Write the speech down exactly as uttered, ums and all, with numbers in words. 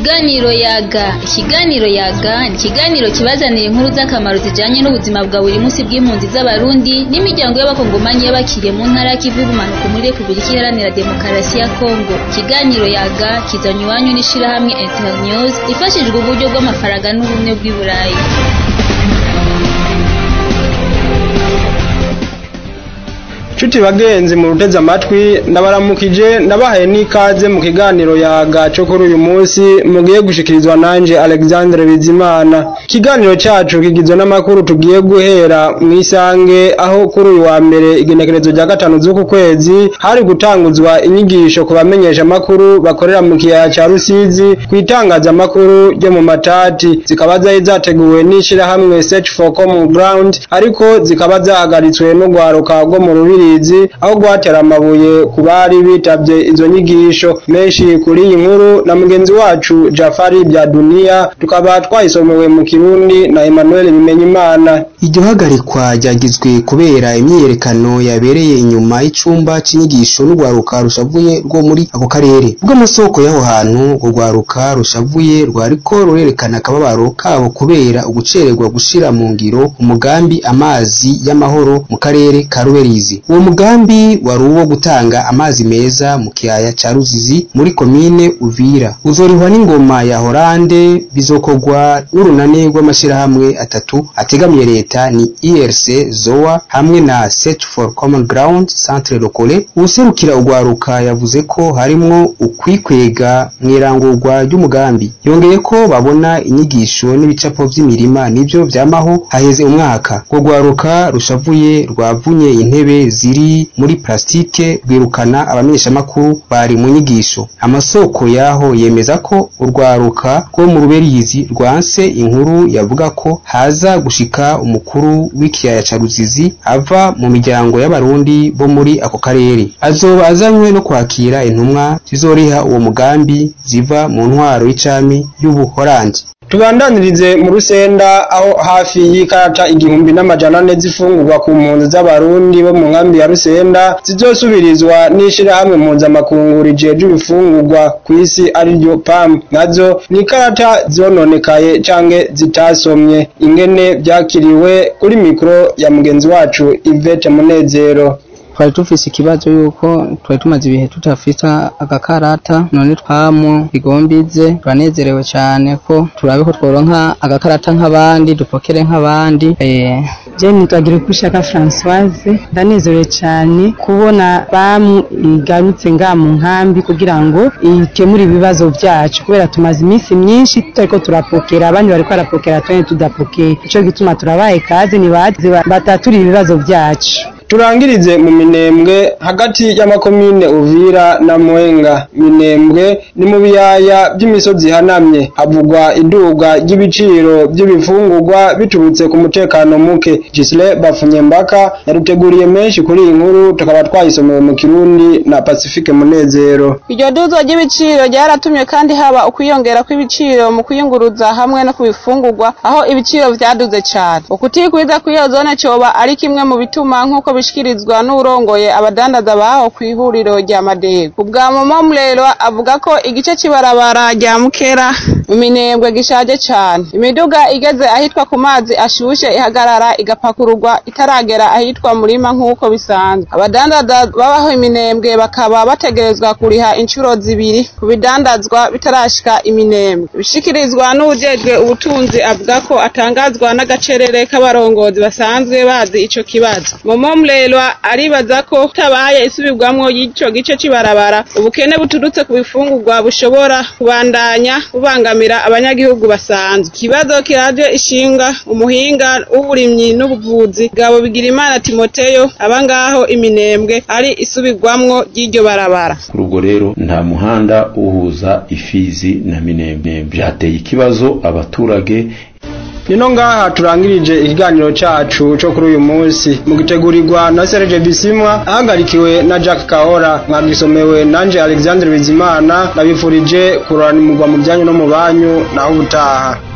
Ikiganiro Yaga. Ikiganiro Yaga ni ikiganiro kibazanira inkuru z'akamaro zijanye n'ubuzima bwa buri munsi bw'impunzi z'Abarundi n'imiryango y'abakongomanyi y'abakiriye mu ntara y'ikivu y'ubumanuko muri Repubulika Iharanira Demokarasi ya Kongo. Ikiganiro Yaga kizanywe iwanyu n'ishirahamwe Internews ifashijwe uburyo bw'amafaranga n'ubumwe bw'i Burayi. Chuti bagenzi mu ruteza amatwi ndabaramukije ndabahaye n'ikaze mu kiganiro Yaga cyo kuri uyu munsi mugiye gushikirizwa nanje Alexandre Bizimana. Kiganiro cyacu kigizwe n'amakuru tugiye guhera mu isange aho kuri uyu wa mbere igenekerezo rya gatanu z'uku kwezi hari gutanguzwa inyigisho ku bamenyesha amakuru bakorera mu kiyaya ca Rusizi kwitangaza amakuru ryo mu matati, zikaba zari zateguwe n'ishira hamwe Search for Common Ground ariko zikaba zahagaritswe no gwaruka rwo mu rubiri aho gwatera amabuye kubari bitavye izo nyigisho. Menshi kuri iyi nkuru na mugenzi wacu Jafari bya Dunia tukaba twayisomewe mu Kirundi na Emmanuel Bimenyimana. Iryo hagarikwa ryagizwe kubera imyiyerekano yabereye inyuma y'icumba c'inyigisho n'ugwaruka rushavuye rwo muri ako karere. Ubwo amasoko y'aho hantu ugwaruka rushavuye rwariko rurerekana akababaro kabo kubera ugucererwa gushira mu ngiro umugambi amazi y'amahoro mu karere ka Ruberizi. Uwo mugambi wari uwo gutanga amazi meza mu kiyaya ca Ruzizi muri komine Uvira. Uzorihwa n'ingoma ya Holande, bizokorwa n'urunane rw'amashirahamwe atatu ategamiye leta ni I R C, Zoa hamwe na Search for Common Ground Centre Locale. Userukira ugwaruka yavuze ko harimwo ukwikwega mwirangurwa ry'umugambi. Yongeye ko babona inyigisho n'ibicapo vy'imirima nivyo vyamaho haheze umwaka. Ugwaruka rushavuye rwavunye intebe ziri muri plastike rwirukana abamenyesha makuru bari mu nyigisho. Amasoko yaho yemeza ko urwaruka rwo mu Ruberizi rwanse inkuru yavuga ko haza gushika umukuru w'ikiyaya ca Ruzizi ava mu miryango y'abarundi bo muri ako karere. Azoba azanywe no kwakira intumwa zizoriha uwo mugambi ziva mu ntwaro y'icami y'Ubuholandi. Tubandanirize mu Rusenda aho hafi y'ikarata igihumbi n'amajana ane zifungurwa ku mpunzi z'Abarundi bo mu nkambi ya Rusenda zizosubirizwa n'ishira hamwe mpuzamakungu rijeje ibifungurwa ku isi ariryo P A M. Nazo ni karata zononekaye canke zitasomye. Ingene byakiriwe kuri mikro ya mugenzi wacu Yvette Munezero. Twari tufise ikibazo yuko twari tumaze ibihe tutafita agakarata, none twamu igombize turanezerewe cyane ko turabe ko tworonka agakarata nk'abandi dupokere nk'abandi. eh je nitwagira kushaka Françoise, ndanezerewe cyane kubona bamu igarutse nga mu nkambi kugira ngo ikemure ibibazo byacu, kubera tumaze iminsi myinshi tutariko turapokera, abandi bariko barapokera twene tudapokera. Ico gituma turabaye kazi ni bazi bataturi ibibazo byacu. Turangirize mu Minembwe hagati y'amakomine Uvira na Mwenga. Minembwe ni mu biyaya by'imisozi hanamye, havugwa iduga ry'ibiciro by'ibifungurwa biturutse ku mutekano muke. Gisle Bafunyembaka yaruteguriye menshi kuri iyi nkuru, tukaba twayisomewe mu Kirundi na Pacifique Munezero. Iryo duzo ry'ibiciro ryaratumye kandi haba ukwiyongera kw'ibiciro mu kuyunguruza hamwe no kubifungurwa, aho ibiciro vyaduze cyane. Ukutikwiza kw'iyo zone coba ari kimwe mu bituma nkuko bishikirizwa n'urongoye abadandaza baho kw'ihuriro rya Madego. Ubwa Momo Mlelo avuga ko igice cibarabara rya Mukera mu Minembwe gishaje cyane. Imiduga igeze ahitwa ku mazi ashushe ihagarara igapakururwa itaragera ahitwa Murima nk'uko bisanzwe. Abadandaza babaho Iminembwe bakaba bategerezwa kuriha inshuro zibiri ku bidandazwa bitarashika Iminembwe. Bishikirizwa n'ujejwe ubutunzi avuga ko atangazwa n'agacerere k'abarongozi basanzwe bazi ico kibazo. Momo Mlelo aribaza ko tabaye isubirwamwo y'ico gice cibarabara ubukene buturutse ku bifungurwa bushobora kubandanya bubangamira abanyagihugu basanzwe. Kibazo kiraje ishinga umuhinga w'uburimyi n'ubuvuzi Gabo Bigirimana Timoteyo abangaho Iminembwe ari isubirwamwo y'iryo barabara. Urubwo rero nta muhanda uhuza Ifizi na Minembwe, byateye ikibazo abaturage. Nino ngaha turangirije ikiganiro cacu cyo kuri uyu munsi, mugitegurirwa na Serge Bisimwa ahagarikiwe na Jack Kahora, mwagisomewe nanje Alexandre Bizimana. Nabifurije kuranimurwa mu byanyu no mu banyu naho ubutaha.